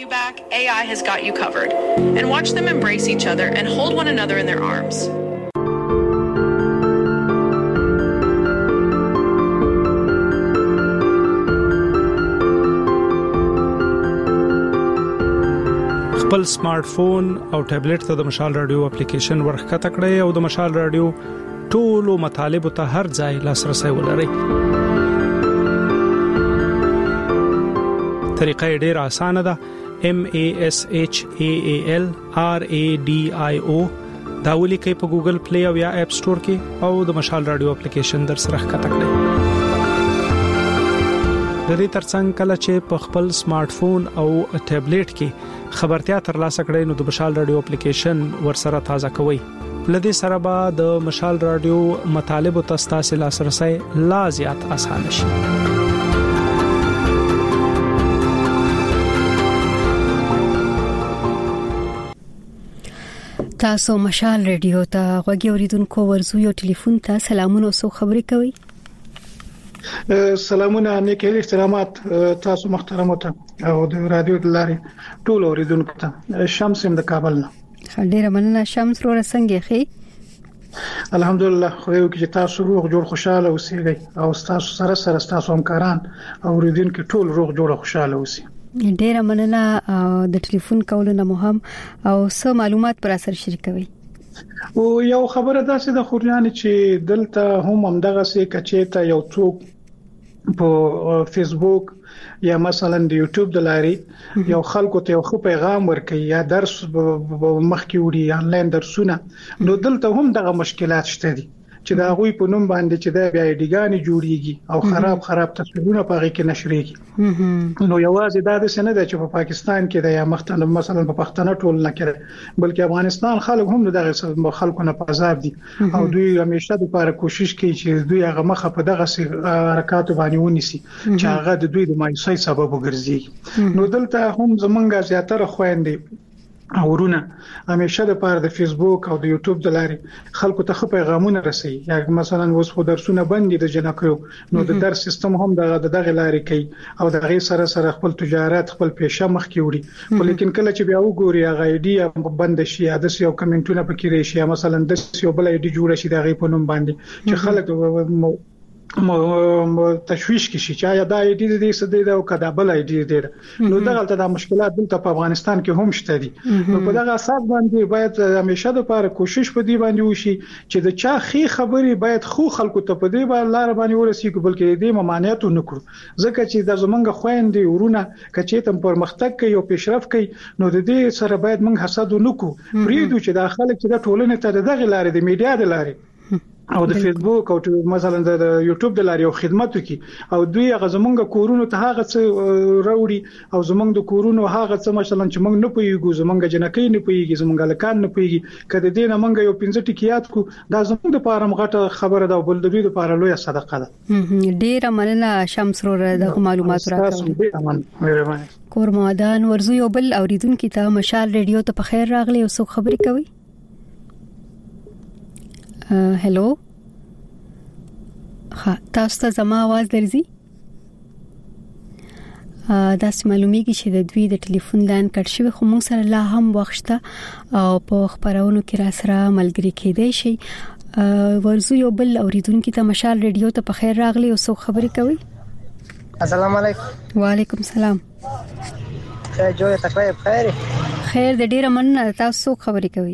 A I has got you covered and watch them embrace each other and hold one another in their arms. خپل سمارټ فون او ټابلیټ ته د مشال رادیو اپلیکیشن ورخکته کړئ او د مشال رادیو ټولو مطالبه ته هر ځای لاسرسي ولرئ. طریقه ډیره اسانه ده. M A S H A A L R A D I O دا ولیکئ په ګوګل پلی او یا اپ سٹور کې او د مشال رادیو اپلیکیشن در سره ښکته کړئ. د دې ترڅنګ کله چې په خپل سمارټ فون او ټابلیټ کې خبرتیا ترلاسه کړئ نو د مشال رادیو اپلیکیشن ورسره تازه کوئ. لدې سره به د مشال رادیو مطالب او تاسو لاسرسي لا زیات اسانه شي. تاسو مشال رادیو ته غوږی اوریدونکو ورزو یو ټلیفون ته سلامونه او خبرې کوي. سلامونه نیکه احترامات تاسو محترم ته او د رادیو د لارې ټول اوریدونکو ته. شمس هم د کابل نه. ډیره مننه شمس رو څنګه خې؟ الحمدلله خو یو کې تاسو روغ جوړ خوشاله اوسئ او تاسو سره سره تاسو همکاران او اوریدونکو ټول روغ جوړ خوشاله اوسئ. ډیره مننه د ټلیفون کولو نه مهم او څه معلومات پر اثر شریکوي. او یو خبره داسې د خوريان چې دلته هم همدغه څه کچېته یو څوک په فیسبوک یا مثلا د یوټیوب د لارې یو خلکو ته یو خو پیغام ورکړي یا درس مخکې وړي آنلاین درسونه، نو دلته هم دغه مشکلات شته دي چې دا غوي په نوم باندې چې دا بیا ایډیګانی جوړیږي او خراب خراب تصویرونه پاره کې نشریږي. نو یوازې دا د سند چې په پاکستان کې د یا مختلف مثلا په پښتنه ټول نه کړي بلکې افغانستان خلک هم دغه خلکو نه پازاب دي او دوی همیشه د لپاره کوشش کوي چې دوی هغه مخه په دغه حرکت باندې ونیسي چې هغه د دوی د مایوسۍ سبب وګرځي. نو دلته هم زمونږه زیاتره خويندې اورونه همیشه د پاره د فیسبوک او د یوټیوب د لارې خلکو ته پیغامونه رسي. یا مثلا اوس خو درسونه بندي د جنکو نو د درس سیستم هم دغه دغه لارې کوي او دغه سره سره خپل تجارت خپل پیشه مخ کې وړي. ولیکن کله چې بیا وګوري هغه ایډیا بند شي یا د یو کمنټونه پکې راشي یا مثلا د یو بل ایډي جوړ شي دغه په نوم باندې چې خلک مو تشويش کې شي چې یا دا ایډي دې سده دا او کدا بل ایډي دې نو دغه د مشکلات دلته په افغانستان کې هم شته دي. نو په دغه اساس باندې باید همیشه د لپاره کوشش په دې باندې وشي چې د چا خي خبري باید خو خلکو ته په دې باندې لار باندې ورسیږي بلکې دې ممانعت نکړو ځکه چې د زمونږ خويندې ورونه کچې تم پرمختګ کوي او پیشرفت کوي نو د دې سره باید موږ حسد نکړو پریدو چې د خلک چې د ټولنې ته دغه لارې د میډیا د لارې او د فیسبوک او مثلا د یوټیوب د لارې او خدمت وکي او دوی هغه زمونږ کورونو ته هغه څه راوړي او زمونږ د کورونو هغه څه مثلا چې موږ نه پويګو زمونږ جنکې نه پويګي زمونږ لکان نه پويګي کله دې نه موږ یو پنځه ټکیات کو دا زمونږ د پاره مغټه خبره ده بل د دوی د پاره لوی صدقه ده. ډیره مننه شمس رو د معلومات راکړه. کور مودان ورزو یو بل اوریدونکو ته مشال رادیو ته په خیر راغلی او څو خبرې کوي. هلو ها تاسو ته زما आवाज درځي؟ دا معلومیږي چې د دوی د ټلیفون لاین کټ شوی خو موږ سره لا هم وخت او په خبرونو کې را سره ملګری کېدای شي. ورزو یو بل اوریدونکو ته مشال رادیو ته په خیر راغلی او څو خبرې کوي. السلام علیکم. وعلیکم السلام. جوړه تکلیف خیر خیر د ډیره مننه تاسو خبرې کوي.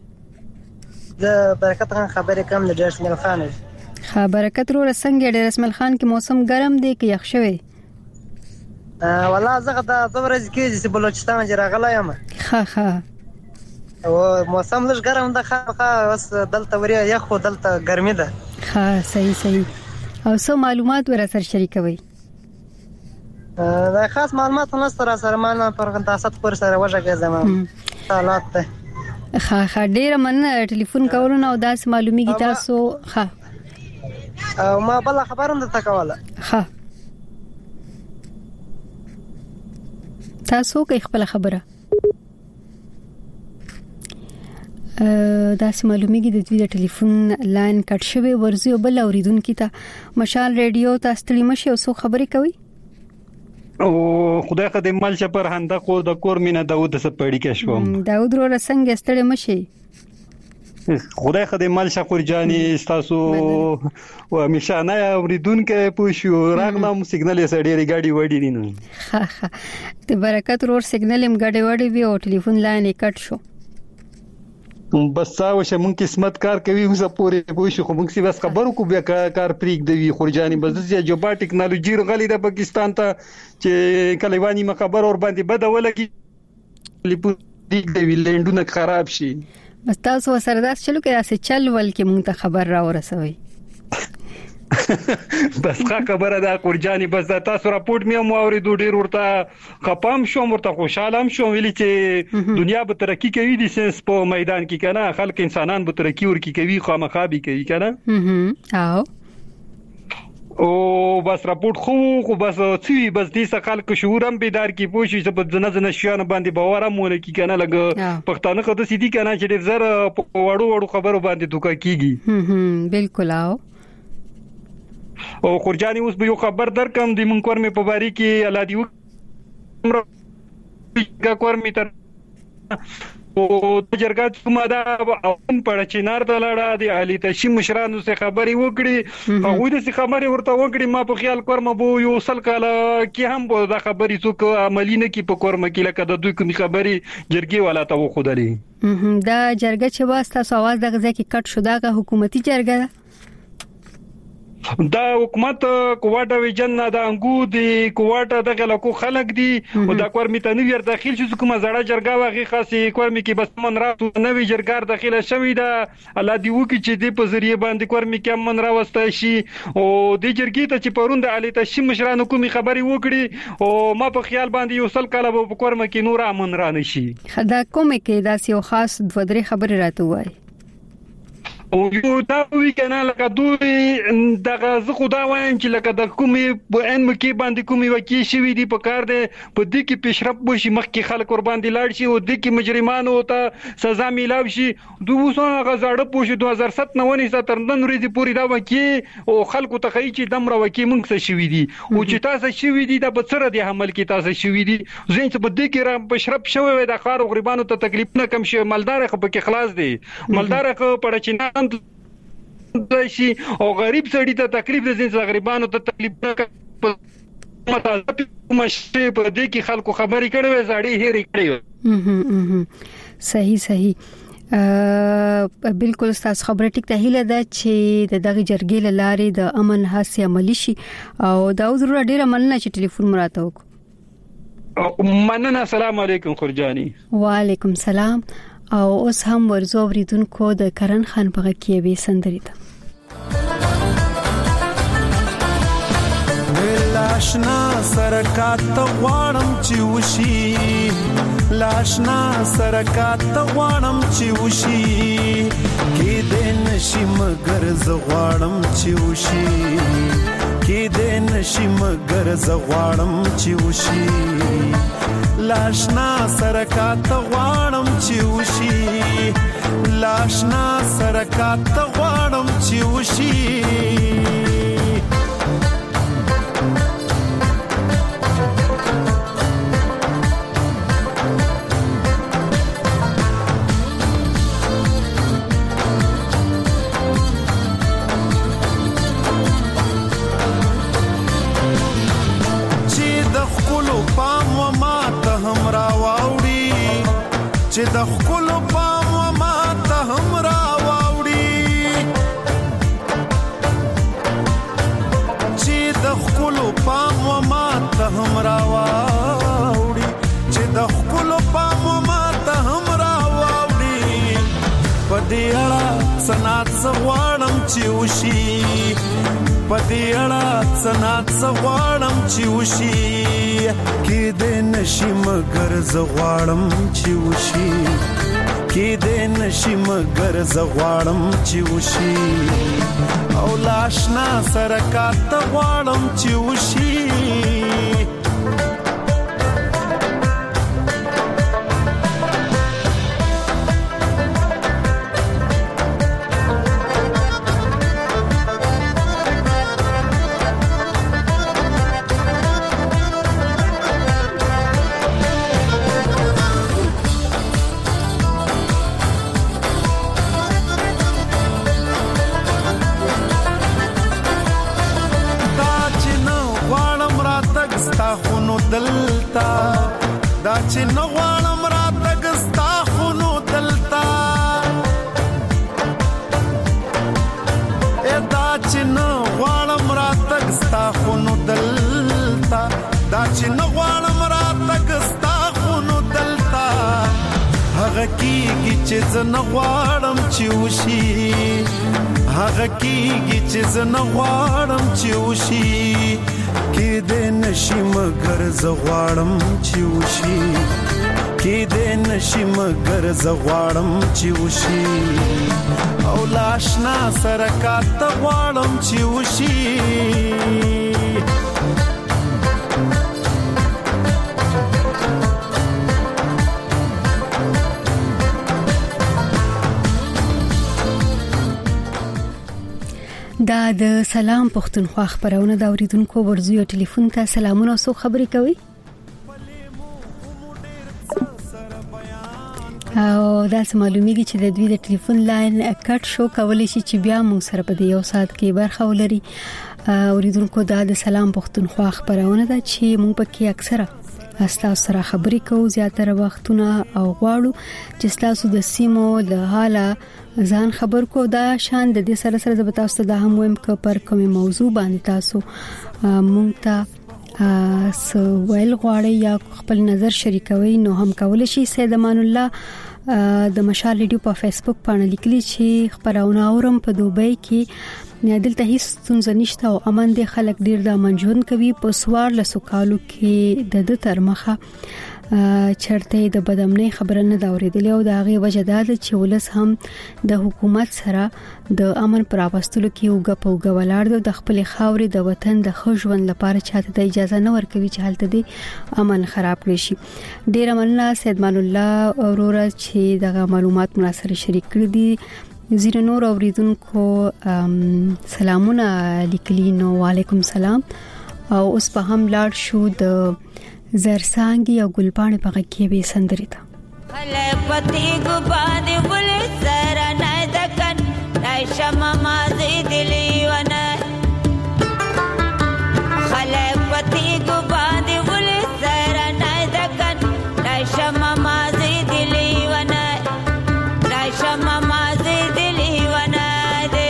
د برکت خان خبرې کوم د جسمل خان. ها برکت رو څنګه د رسمل خان کې موسم ګرم دی کې یخ شوی؟ ا والله زغه د ورځ کې چې بلوچستان کې راغلی یم. ها ها او موسم لږ ګرم ده خو اوس دلته وریا یخ او دلته ګرمي ده. ها صحیح صحیح. او څه معلومات ور سره شریکوي؟ دا خاص معلومات نه سره سره معنا پر تاسو پر سره وژه زمام حالات ده. ها ها ډیره مننه ټلیفون کولونه او داس معلومیږي تاسو. ها او ما بل خبرونه ته کوله. ها تاسو کې خپل خبره داس معلومیږي د دوی د ټلیفون لاین کټ شوی. ورزي بل اوریدونکو ته مشال رادیو ته ستړي مشه او څو خبرې کوي. او خدای خدای مال شپر هنده خو د کور مینه داوود سپړی کې شوم. داوود رو څنګه ستړي مشه؟ خدای خدای مال شکر جاني تاسو او همیشه نه اوریدونکو پوښیو راغلم سیګنال یې سړی ریګاډي وډی دي نو ها ها د برکت ور سیګنال هم غړې وډی وی او ټلیفون لاین کټ شو بس تاسو چې مونږ قسمت کار کوي اوس پورې پوښیو خو مونږ سی بس خبرو کو بیا کار پریک دی خورجاني بس چې جو با ټیکنالوژي غلي د پاکستان ته چې کلیوانی مخبر اور باندې بده ولګي لیپو دی دی لندونه خراب شي بس تاسو سره داس چلو کې داسې چل ول کې مونږ ته خبر را ورسوي بس ښه خبره ده قرجاني بس دا تاسو راپورټ مې مو اوریدو ډیر ورته خپام شوم ورته خوشاله هم شوم ویلي چې دنیا به ترقی کوي د ساينس په میدان کې کنه خلک انسانان به ترقی ورکی کوي خامخابي کوي کنه او او بس راپورټ خو خو بس څوی بس دې څخه خلک شعور هم بیدار کی پوښي چې په ځنه ځنه شیان باندې باور هم ونه کی کنه لګ پښتانه خو د سیدی کنه چې ډیر زر په وړو وړو خبرو باندې دوکا کیږي هم بالکل او او خورجاني اوس به یو خبر درکم د منکور مې په باری کې الادی وکړه کور می تر او جرګات کومه دا اون په چینار د لړا د علي تشي مشرانو څخه خبري وکړي هغه د څه خبري ورته وکړي ما په خیال کورم بو یو سل کاله کې هم به دا خبري څوک عملی نه کی په کورم کې لکه د دوی کوم خبري جرګي والا ته وخدري دا جرګه چې واسطه سواز دغه ځکه کټ شو دا حکومتي جرګه دا حکومت کوواټه ویجن نه د انګو دی کوواټه دغه لکو خلک دی او دا کورمی ته نویر داخل شو کومه زړه جرګه واغی خاصي کورمی کې بس من راو نوې جرګار داخله شوې ده الله دی وکي چې د په ذریعہ باندې کورمی کې من راوستای شي او د جرګې ته چې پروند علي تشي مشرانو کومي خبري وکړي او ما په خیال باندې یو سل کاله په کورم کې نور امن را نشي خدا کومه کې داسې یو خاص دوه درې خبري راته وای او یو دا وی کنه لکه دوی دغه زه خدا وایم چې لکه د کومي په ان مکی باندې کومي وکی شوی دی په کار دی په دې کې پیشرفت وشي مخکې خلک ور باندې لاړ شي او د کې مجرمانو ته سزا میلاو شي دوی وسونه غزاړه پوښي دوه هزار سات نه ونی تر نن ورځې پوری دا وکی او خلکو ته خی چې دمر وکی مونږ څه شوی دی او چې تاسو شوی دی د بڅره دی عمل کې تاسو شوی دی زین څه په دې کې را پیشرفت شوی د خار غریبانو ته تکلیف نه کم شي مالدار خو په کې خلاص دی مالدار خو پړچینا شي او غریب سړی ته تکلیف د زین غریبانو ته تکلیف نه مطالب مشه په دې کې خلکو خبرې کړي زړی هېری کړي صحیح صحیح بالکل تاسو خبره ټیک ته هیله ده چې د دغه جرګې لارې د امن حاصل عملی شي او دا ضرور ډیر مننه چې ټلیفون مراته وکړو مننه السلام علیکم خورجاني وعلیکم السلام او اوس هم ورزو اوریدونکو د کرن خان په کې به سندري ده لاشنا سرکات غواړم چې وشي لاشنا سرکات غواړم چې وشي کې دې نشي مگر ز غواړم چې وشي کې دې نشي مگر ز غواړم چې وشي لاشنا سرکات غواړم چې وشي لاشنا سرکات غواړم چې وشي چې د خپل پام و ما ته هم را واوړي چې د خپل پام و ما ته هم را واوړي چې د خپل پام و ما ته هم را واوړي په دې اړه سنات زغوانم چې وشي په دې اړه سنات زغوانم چې وشي کې دې نشي مگر زغوانم چې وشي کې دې نشي مگر زغوانم چې وشي او لاشنا سرکات غواړم چې وشي دا چې نغواړم را تګستا خونو دلتا اے دا چې نغواړم را تګستا خونو دلتا دا چې نغواړم را تګستا خونو دلتا هغه کیږي چې زنه غواړم چې وشي هغه کیږي چې زنه غواړم چې وشي کې دې نشي مگر زه غواړم چې وشي کې دې نشي مگر زه غواړم چې وشي او لاشنا سره کاته غواړم چې وشي دا د سلام پښتونخوا خبرونه دا اوریدونکو ورزو یو ټلیفون ته سلامونه او خبرې کوي او دا معلومیږي چې د دوی د ټلیفون لاین کټ شو کولای شي چې بیا موږ سره په یو ساعت کې برخه ولري اوریدونکو دا د سلام پښتونخوا خبرونه دا چې موږ پکې اکثره تاسو سره خبرې کوو زیاتره وختونه او غواړو چې تاسو د سیمو د حاله ځان خبر کو دا شان د دې سره سره د تاسو د هم ويم ک پر کومه موضوع باندې تاسو مونږ ته سوال غواړي یا خپل نظر شریکوي نو هم کولای شي سید امان الله د مشال ریډیو په فیسبوک باندې لیکلي چې خبرونه اورم په دوبۍ کې دلته هیڅ ستونزه نشته او امن دي خلک ډیر د منجون کوي په سوار لسو کالو کې د د تر مخه چرته د بدامنۍ خبره نه دا اوریدلې او دا غي وجه ده چې ولس هم د حکومت سره د امن پر واستلو کې وګ په وګ ولاړ د خپل خاورې د وطن د خوشوند لپاره چاته د اجازه نه ورکوي چې حالت دي امن خراب کړي شي ډیر مننه سید مان الله اورورا چې دغه معلومات مناسب شریک کړي دي زیر نور اوریدونکو سلامونه لیکلي نو وعلیکم سلام او اوس په هم لاړ شو د زرسانګي او ګلپانې په کې به سندري تا خلپتی ګو باندې ول سره نه دکن دای شمه ما زی دلی ونه خلپتی ګو باندې ول سره نه دکن دای شمه ما زی دلی ونه دای شمه ما زی دلی ونه دې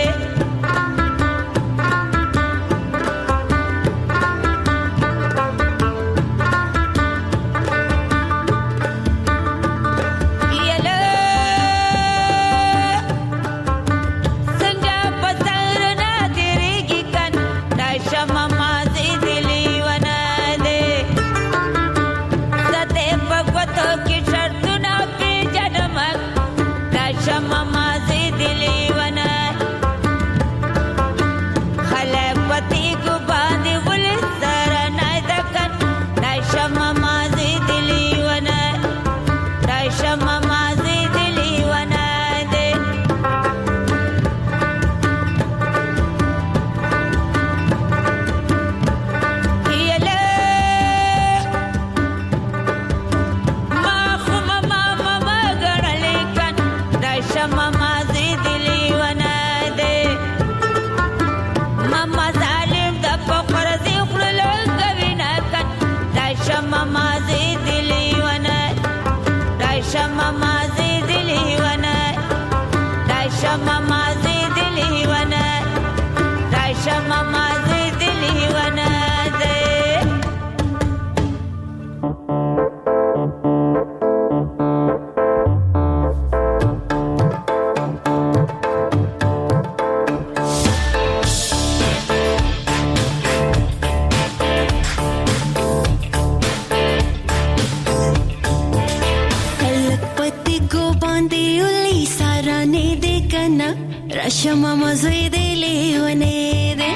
Shama mazui dili wanede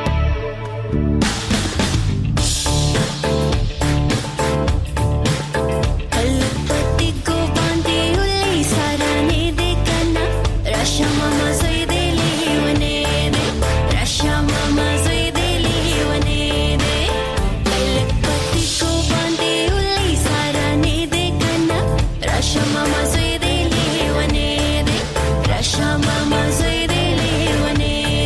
Kalpati ko bandi uli sarane de kana Rashama mazui dili wanede Rashama mazui dili wanede Kalpati ko bandi uli sarane de kana Rashama mazui dili wanede Rashama mazui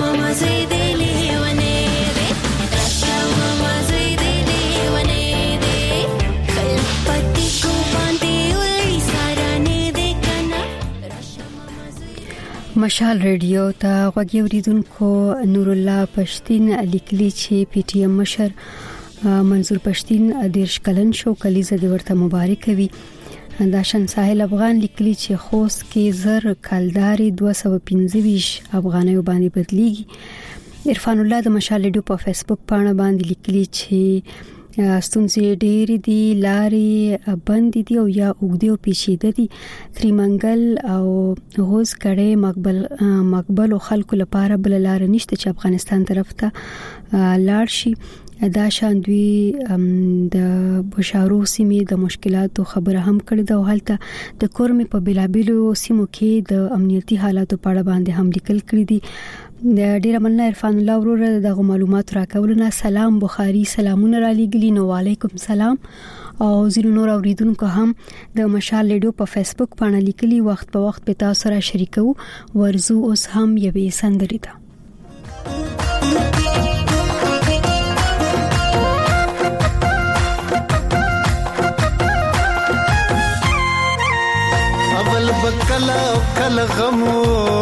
ماما زوی دی لیونه دی راشه ماما زوی دی لیونه دی خل پتی کو باندې ولې سارانه دی کنه مشال ریډیو ته غوږی اوریدونکو نور الله پښتين لیکلي چې پی ټی ایم مشر منظور پښتين دیرش کلن شو کلیزه د ورته مبارک وي دا شان ساحل افغان لیکلي چې خوست کې زر کلداري دوه سوه پنځه ویشت افغانیو باندې بدلیږي عرفان الله د مشال ریډیو په فیسبوک باندې باندې لیکلي چې ستونزې ډېرې دي لارې بند دي او یا اوږدې او پیچیده دي تریمنګل او غوز کړي مقبل مقبل او خلکو لپاره بل لار نشته چې افغانستان طرف ته لاړ شي دا شان دوی د بشارو سیمې د مشکلاتو خبره هم کړې ده او هلته د کورمې په بلابلو سیمو کې د امنیتي حالاتو په اړه باندې هم لیکل کړی دي د ډیر مننه عرفان الله ورور دغه معلومات راکولونه سلام بخاری سلامونه را لګلی نو وعلیکم سلام او زیرو نور اوریدونکو هم د مشال ریډیو په فیسبوک باندې لیکلي وخت په وخت په تاسو سره شریکو ورزو اوس هم یوې سندري ده بکلا کل غمو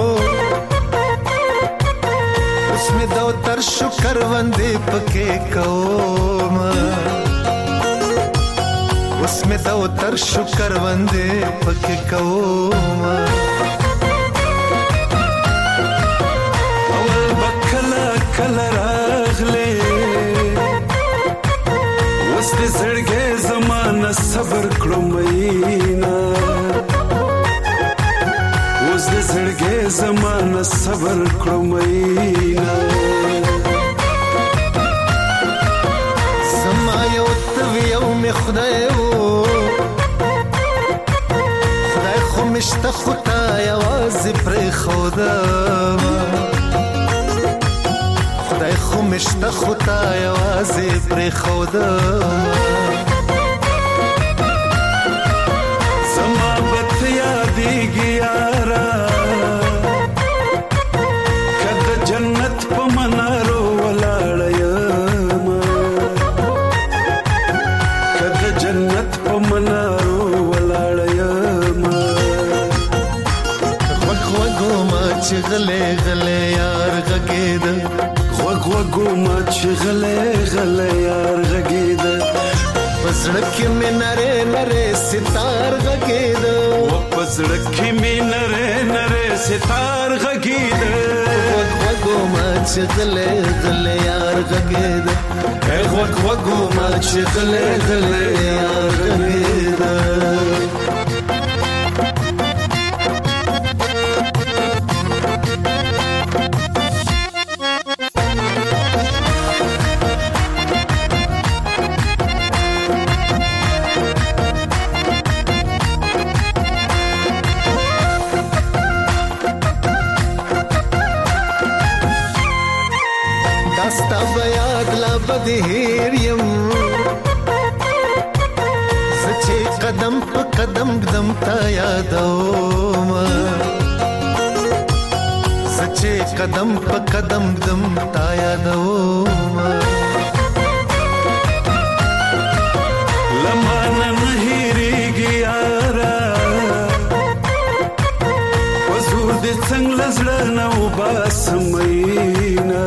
اس میں دو تر شکر وندے پکے کوم اس میں دو تر شکر وندے پکے کوم اول بکلا کل راغلے اس دے زړګې زمانہ صبر کړو مینا اوس د زړګې زمانه صبر کړو مینا زما یو توی یو می خدای وو خدای خو مشته خدا یوازې پرې خودم خدای خو مشته خدا یوازې پرې خودم زما بت یادېږي یارا جنت په منارو ولاړ یم کله جنت په منارو ولاړ یم وګ وګو ما چې غلې غلې یار غګید وګ وګو ما چې غلې غلې یار غګید پسړک مې نره نره ستار غګید و پسړک مې نره نره ستار غګید وګو ما چې غلې غلې یار غګید اے وګ وګو ما چې غلې غلې یار غګید هیر یم سچې قدم په قدم قدم تا یادوم سچې قدم په قدم قدم تا یادوم لمانه نه هېرېږي یاره وزور دې څنګه زړه نه وباسم مینا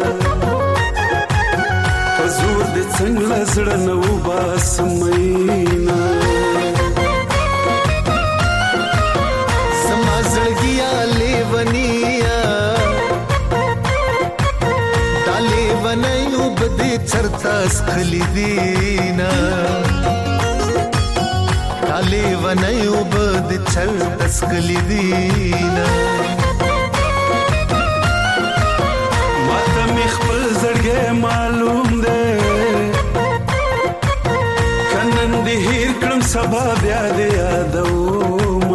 زور دې څنګه زړه نه وباسم مینا زما زړګیا لیونیا دا لیونیو بدې چرتا سخلی دینا دا لیونیو بدې چرتا سخلی دینا ماته مې خپل زړګی معلوم دی کنن دې هیر کړم سبا بیا دې یادوم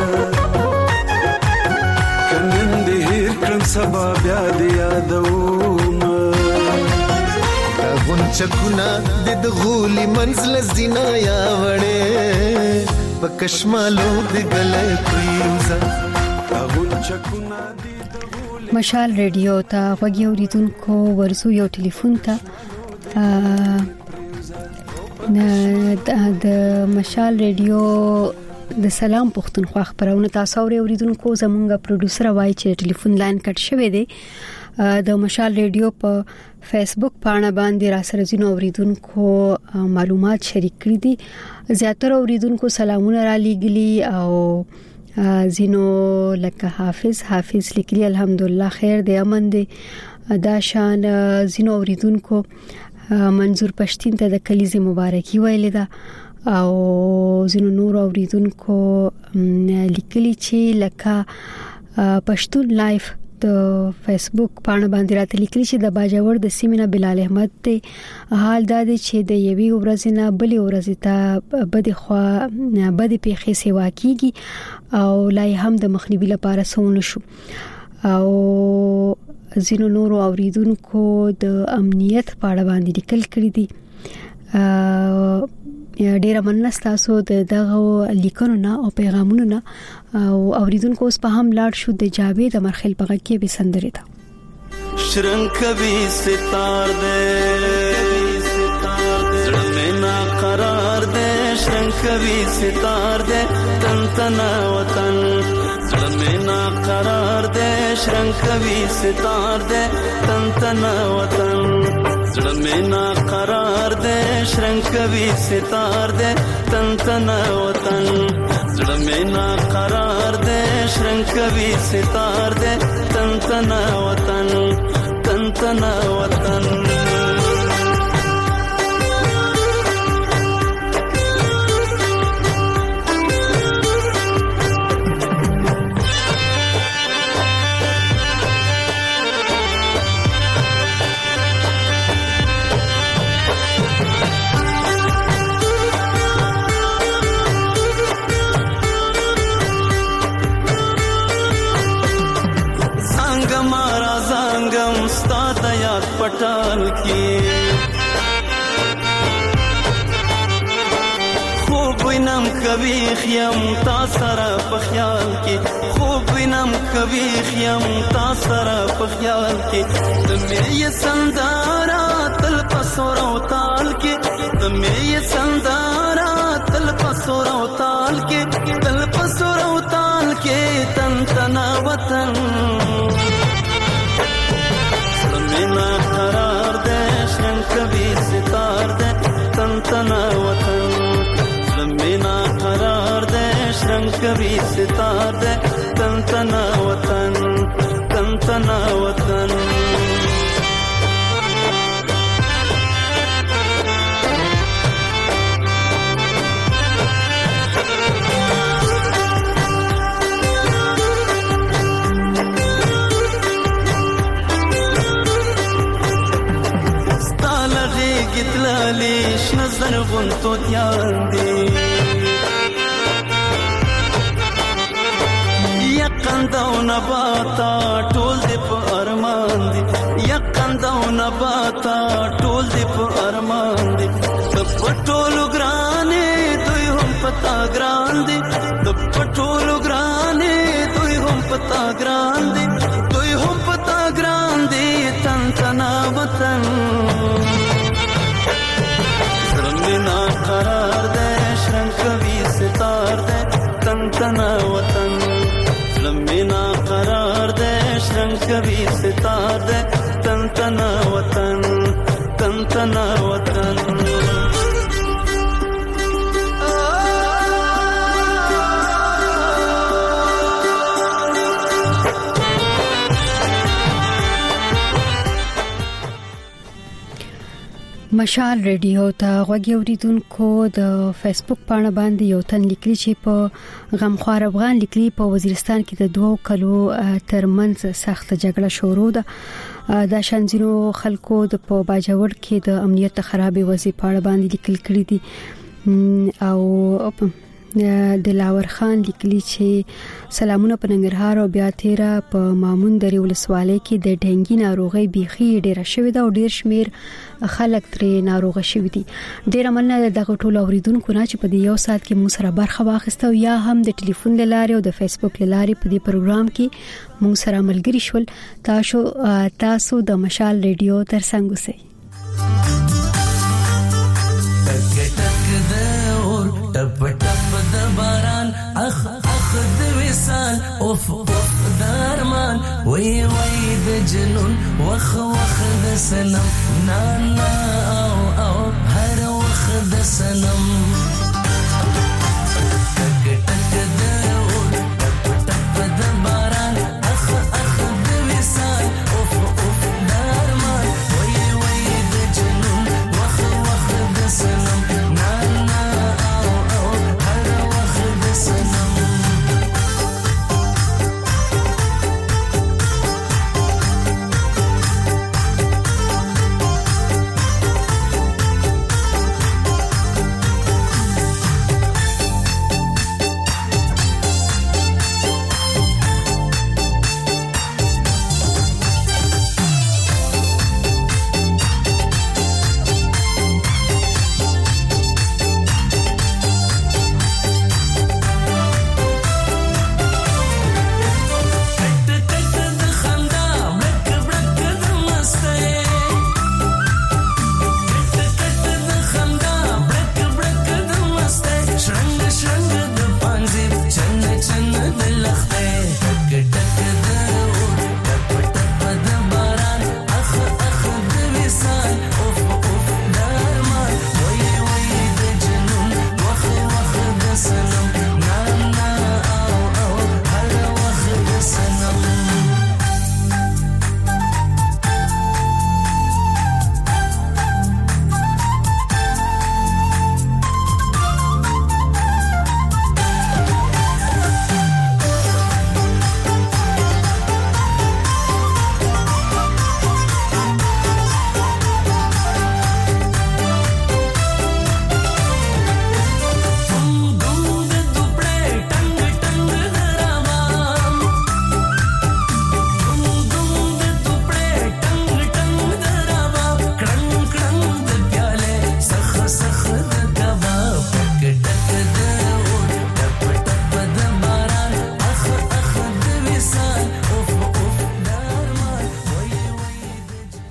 کنن دې هیر کړم سبا بیا دې یادوم غونچکونه د غولي منزل زینا یا وړې پکشمالو د ګلې پریوزا غونچکونه مشال ریډیو ته غوږی اوریدونکو ورسو یو ټلیفون ته د مشال ریډیو د سلام پښتونخوا خبرونه تاسو اوریدونکو زمونږ پروډوسر وایي چې ټلیفون لاین کټ شوی دی د مشال ریډیو په فیسبوک پاڼه باندې را سره زینو اوریدونکو معلومات شریک کړي دي زیاتره اوریدونکو سلامونه را لېږلي او زینو لکه حافظ حافظ لیکلي الحمدلله خیر دی امن دی دا شان زینو اوریدونکو منظور پښتين ته د کلیزه مبارکي ویلې ده او زینو نور اوریدونکو لیکلي چې لکه پښتون لایف د فیسبوک پاڼه باندې راته لیکلي چې د باجوړ د سیمینه بلال احمد ته حال دا دی چې د یوې ورځې نه بلې ورځې ته بده خو بده پیخي سیوا کیږي او لای هم د مخنیوي لپاره سون شو او زینو نور اوریدونکو د امنیت پاڼه باندې لیکل کړی دي ډیر مننه تاسو د دغه لیکونو نه او پیغامونو نه او اوریدونکو اوس په هم لاړ شو د جاوید امرخیل په غږ کې به سندره ده شرنګ کوي ستار دې زړه مې نا قرار دې شرنګ کوي ستار دې تن تن وطن زړه مې نا قرار دې شرنګ کوي ستار دې تن تن وطن زړه مې نا قرار دې شرنګ کوي ستار دې تن تن وطن زړه مې نا قرار دې شرنګ کوي ستار دې تن تن وطن تن تن وطن पटाल की खूब वینم کبھی خیم تا سره په خیال کې خوب وینم کبھی خیم تا سره په خیال کې د مې سندارا تل پسور او تال کې د مې سندارا تل پسور او تال کې تل پسور او تال کې تن تنا وطن مینا قرار دے شرنگ کبھی ستار دے تن تنا وطن مینا قرار دے شرنگ کبھی ستار دے تن تنا وطن تن تنا وطن لیش نظر غنتو دیان دی یقن داو نباتا ټول دی په ارمان دی یقن داو نباتا ټول دی په ارمان دی د پټولو ګرانې دوی هم پتا ګران دی د پټولو ګرانې دوی هم پتا ګران دی دوی هم پتا ګران دی تن تنا وطن مینا قرار دے شرنگ کبھی ستار دے تن تنا وطن مینا قرار دے شرنگ کبھی ستار دے تن تنا وطن تن تنا وطن مشال ریډیو ته غوږی اوریدونکو د فیسبوک پاڼه باندې یو تن لیکلی چې په غمخوار افغان لیکلی په وزیرستان کې د دوه کلو ترمنځ سخت جګړه شروع ده دا شانزینو خلکو د په باجوړ کې د امنیت خرابې وضعیت په اړه باندې لیکل کړي دي او دلاور خان لیکلي چې سلامونه په ننګرهار او بیا تیرا په مامون درې ولسوالۍ کې د ډنګي ناروغي بيخي ډیره شوې ده او ډیر شمیر خلک ترې ناروغه شوي دي. ډیر مننه دغه ټول اوریدونکو نه چې په دې یو سات کې موږ سره برخه واخیسته او یا هم د ټلیفون لارې او د فیسبوک لارې په دې پروګرام کې موږ سره ملګری شول. تاسو تاسو د مشال ریډیو ترڅنګ اوسئ. ټپ ټپ د باران اخ اخ د وصال اوف اوف د ارمان وای وای د جنون وخ وخ د سنم نا نا او او هر وخت د سنم